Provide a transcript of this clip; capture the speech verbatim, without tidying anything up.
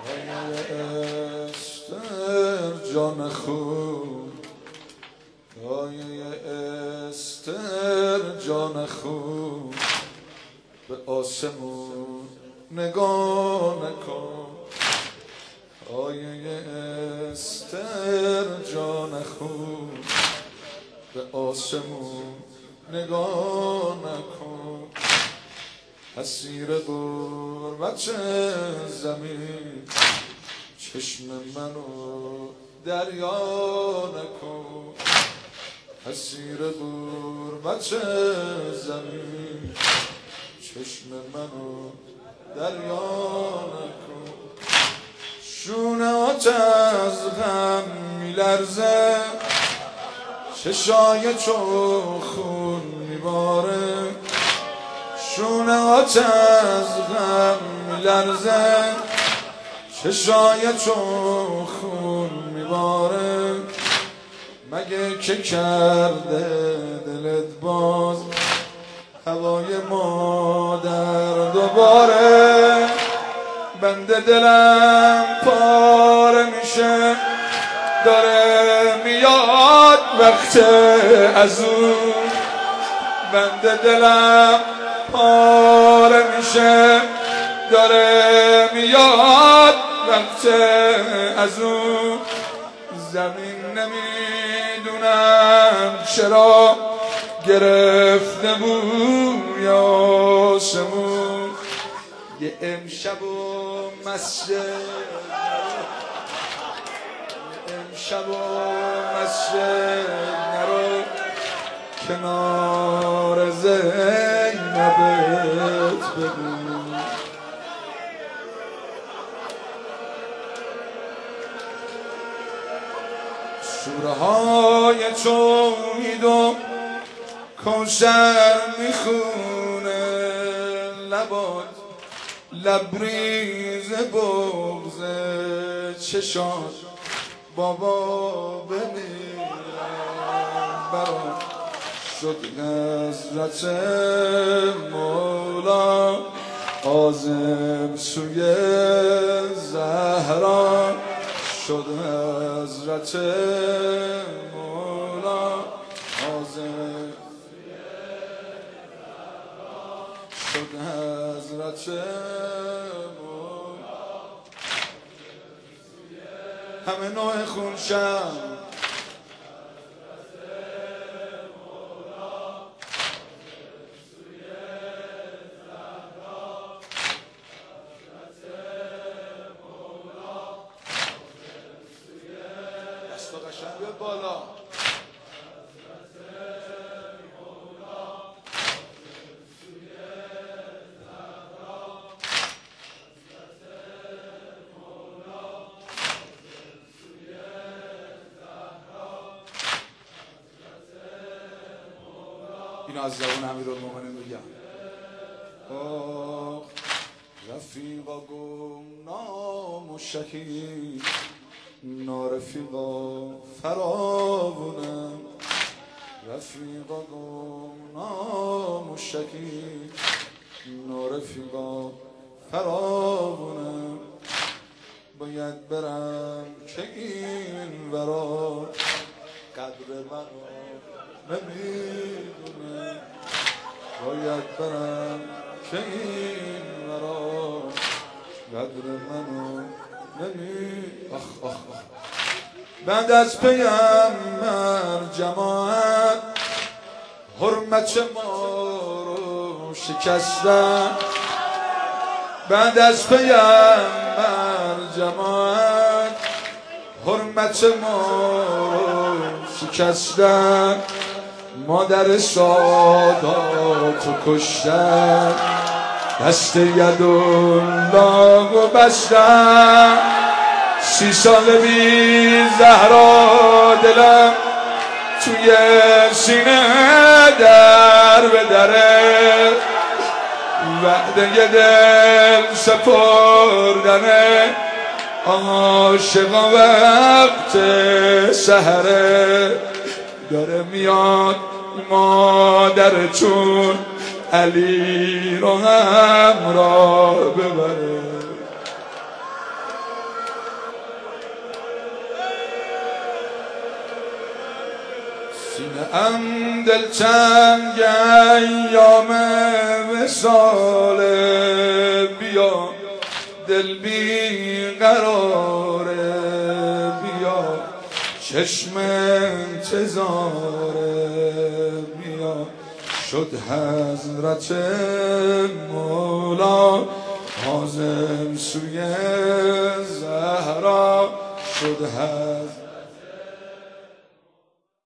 استر جان خوب، دایه استر جان خوب، به آسمون نگاه نکن. آیه استر جان خوب، به آسمون نگاه نکن. اسیر غربت زمین، چشم منو دریا نکن. اسیر غربت زمین، چشم منو دریا نکن. شونه‌هات از غم میلرزه، چشای چون خون میباره. شونه‌هات از غم میلرزه، چشای چون خون میباره. مگه که کرده دلت باز هوای مادر دوباره؟ بنده دلم پاره میشه، داره میاد وقت ازون. بنده دلم پاره میشه، داره میاد وقت ازون. زمین نمیدونم چرا گرفته بوی آسمون. یه امشب و مسجد، امشب و مسجد نرو، کنار زینبت بگو. سوره های توحید و کوثر میخونه لبات، لبریز بغض چشات. بابا بمیرم برات، شد نظرت مولا عازم سوی زهرا. شد حضرت مولا عازم سوی زهرا. شد حضرت مولا همه نوع خونشم. بالا اینو از زبان امیرالمومنین بگم. آه رفیقا گمنام و شهید، نارفیقا فراوونم. رفیقا گمنام و شهید، نارفیقا فراوونم. باید برم که این ورا قدر منو نمیدونم. باید برم که این ورا قدر منو نمی آخ آخ آخ. بعد از پیامبر جماعت حرمت ما رو شکستن. بعد از پیامبر جماعت حرمت ما رو شکستن. مادر ساداتو کشتن، دست یدالله و بستن. سی سال بی زهرا دلم توی سینه در به دره. وعده دل سپردنه، عاشقا وقت سحره. داره میاد مادرتون علی رو همراه ببره. ام دلچنگ ایام وصال بیا دل بی قراره بیا چشم انتظاره بیا شد حضرت مولا حازم سوی زهرا شد حضرت